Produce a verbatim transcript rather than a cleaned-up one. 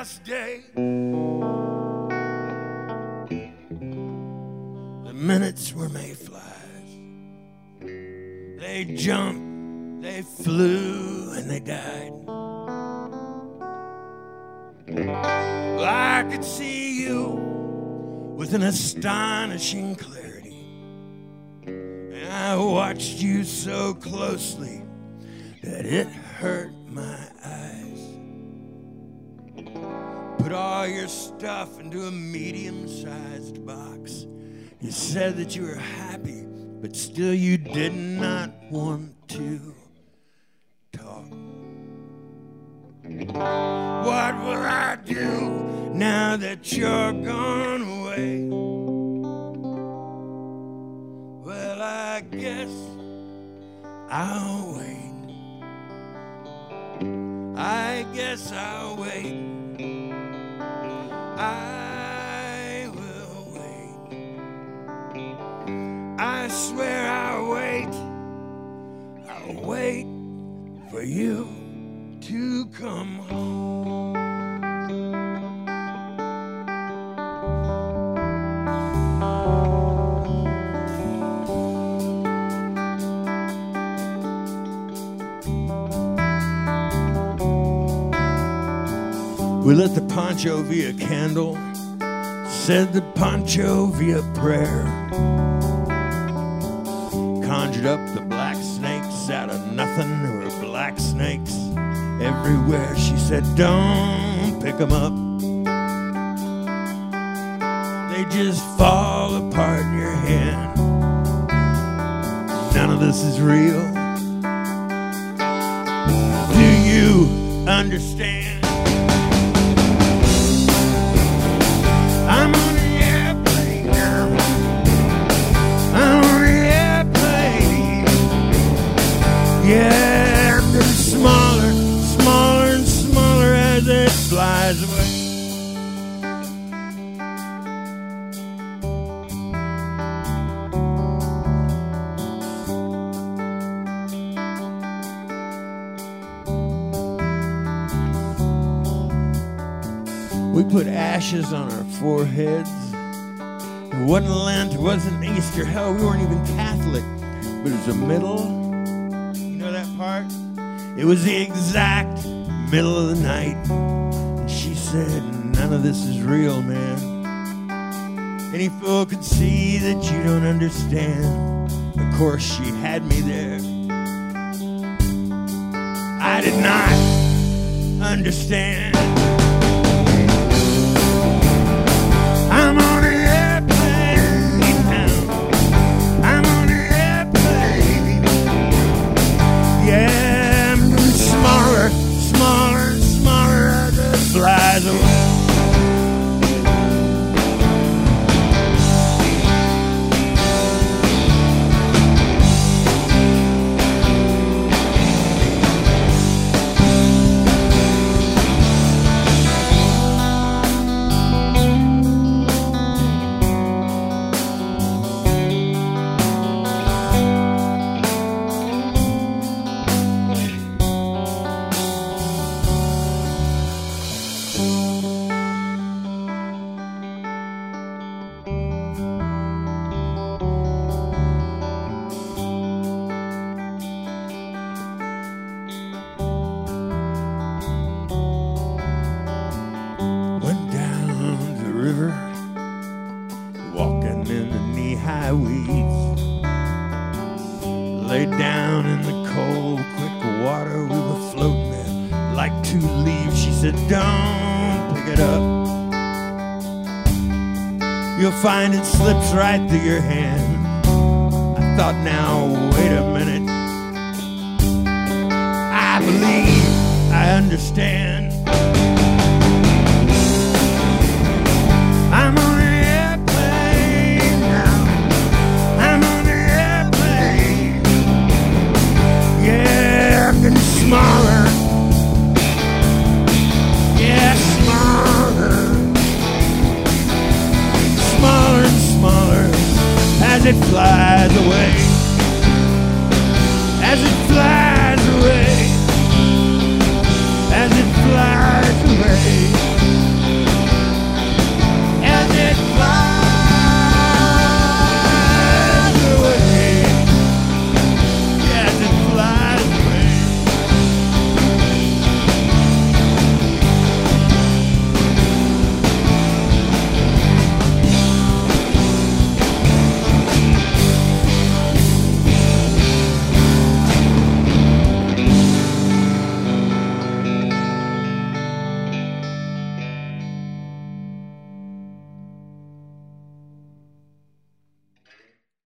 last day. The minutes were mayflies. They jumped, they flew, and they died. Well, I could see you with an astonishing clarity. And I watched you so closely that it hurt my eyes. Put all your stuff into a medium-sized box. You said that you were happy, but still you did not want to talk. What will I do now that you're gone away? Well, I guess I'll wait. I guess I'll wait. I will wait. I swear I'll wait. I'll wait for you to come home. We lit the poncho via candle, said the poncho via prayer, conjured up the black snakes out of nothing. There were black snakes everywhere. She said, don't pick them up. They just fall apart in your hand. None of this is real. Do you understand? I'm on the airplane now. I'm on the airplane. Yeah, I'm getting smaller, smaller and smaller as it flies away. We put ashes on our foreheads. It wasn't Lent, it wasn't Easter. Hell, we weren't even Catholic. But it was the middle. You know that part? It was the exact middle of the night. And she said, none of this is real, man. Any fool could see that you don't understand. Of course, she had me there. I did not understand. I'm on an airplane now. I'm on an airplane. Yeah, I'm getting smaller, smaller, and smaller as it flies away. Walking in the knee-high weeds, laid down in the cold, quick water. We were floating there like two leaves. She said, don't pick it up. You'll find it slips right through your hand. I thought, now, wait a minute. I believe I understand.